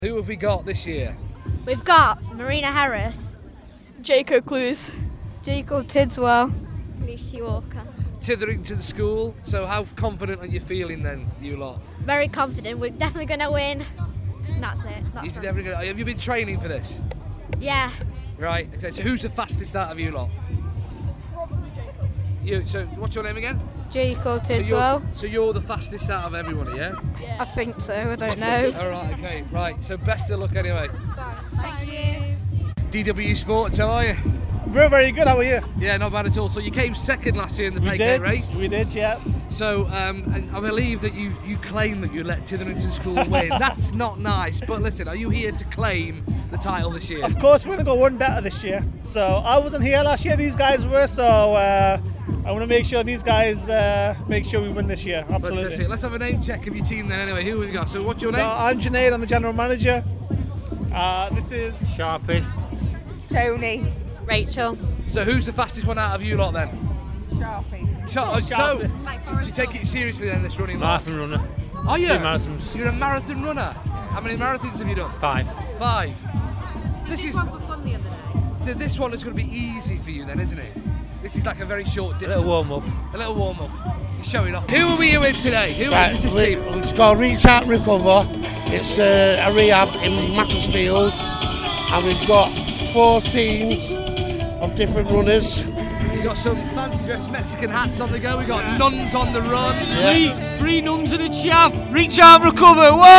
Who have we got this year? We've got Marina Harris, Jacob Clues, Jacob Tidswell, Lucy Walker. Titherington School. So how confident are you feeling then, you lot? very confident. We're definitely going to win. And that's it. That's Have you been training for this? Yeah. Right, okay, so who's the fastest out of you lot? probably Jacob. So what's your name again? Jacob So you're the fastest out of everybody, yeah? I think so. I don't know. All right, okay, right. So best of luck anyway. Thank you. DW Sports, how are you? We're very good, how are you? Yeah, not bad at all. So you came second last year in the Paygate race. We did, yeah. So, and I believe that you claim that you let Titherington School win. That's not nice, but listen, are you here to claim the title this year? Of course, we're going to go one better this year. So I wasn't here last year, these guys were, so I want to make sure these guys make sure we win this year, absolutely. Fantastic. Let's have a name check of your team then anyway. Who have we got? So what's your name? So I'm Junaid, I'm the general manager. This is Sharpie. Tony. Rachel. So who's the fastest one out of you lot then? Sharpie. So, do you take it seriously then, this running? Marathon runner. Are you? 2 marathons. You're a marathon runner. How many marathons have you done? 5. 5. This is for fun the other day. this one is going to be easy for you then, isn't it? This is like a very short distance. A little warm up. A little warm up. You're showing off. Who are we with today? Who is this team? It's called Reach Out and Recover. It's a rehab in Macclesfield, and we've got 4 teams of different runners. We've got some fancy dressed Mexican hats on the go. We've got nuns on the run. Three nuns and a chav. Reach out and recover. Whoa!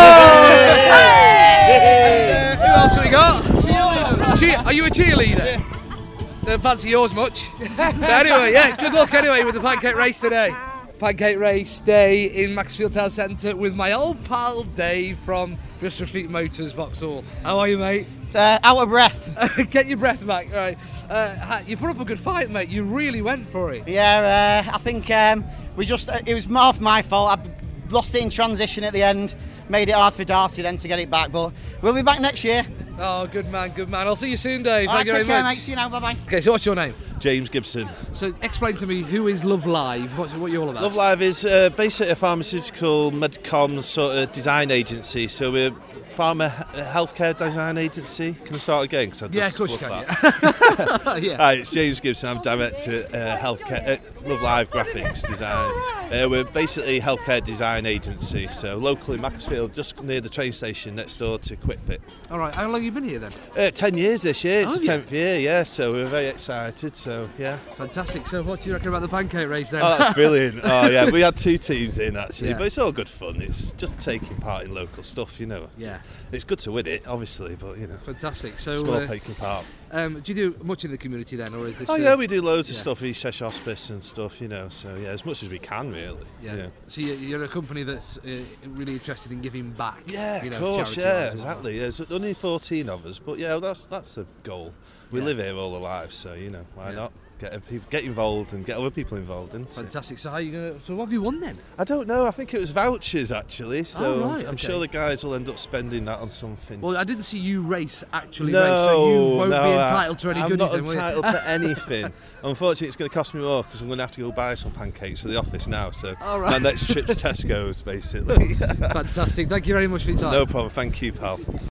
And, who else have we got? Cheerleader. Are you a cheerleader? Don't fancy yours much. But anyway, yeah, good luck anyway with the pancake race today. Pancake race day in Macclesfield Town Centre with my old pal Dave from Bristol Street Motors, Vauxhall. How are you, mate? Out of breath. Get your breath back. All right. You put up a good fight, mate. You really went for it. Yeah, I think we just, it was more my fault. I lost it in transition at the end, made it hard for Darcy then to get it back, but we'll be back next year. Oh, good man, good man. I'll see you soon, Dave. All right, Thank you very take care, much. mate. See you now, bye-bye. Okay, so what's your name? James Gibson. So explain to me, who is Love Live? What are you all about? Love Live is basically a pharmaceutical medcom sort of design agency. So we're pharma healthcare design agency. Can I start again? Cause I Yeah, of just course you fluffed can. that. Yeah. Hi, it's James Gibson. I'm director healthcare Love Live graphics design. We're basically a healthcare design agency. So locally Macclesfield, just near the train station next door to QuickFit. All right. How long have you been here then? 10 years this year. It's Oh, the 10th year. Yeah. So we're very excited. So yeah. Fantastic. So what do you reckon about the pancake race then? Oh, that's brilliant. Oh, yeah, we had 2 teams in actually, Yeah. but it's all good fun. It's just taking part in local stuff, you know. Yeah. It's good to win it, obviously, but you know. Fantastic. So, It's more taking part. do you do much in the community then, or is this? Oh, yeah, we do loads of yeah. stuff, East Cheshire Hospice and stuff, you know, so yeah, as much as we can, really. Yeah. You know. So you're a company that's really interested in giving back. Yeah, you know, of course, charity-wise yeah, as well. exactly. There's only 14 of us, but yeah, that's the goal. We Yeah. live here all our lives, so, you know, why Yeah. not? Get involved and get other people involved, isn't it? Fantastic. So how are you gonna? So what have you won then? I don't know. I think it was vouchers actually. So Oh, right, I'm okay. sure the guys will end up spending that on something. Well, I didn't see you race actually no, race, so you won't no, be entitled to any I'm goodies. not then, will you? entitled to anything. Unfortunately, it's going to cost me more because I'm going to have to go buy some pancakes for the office now. So All right. my next trip's Tesco's, basically. Fantastic. Thank you very much for your time. No problem. Thank you, pal.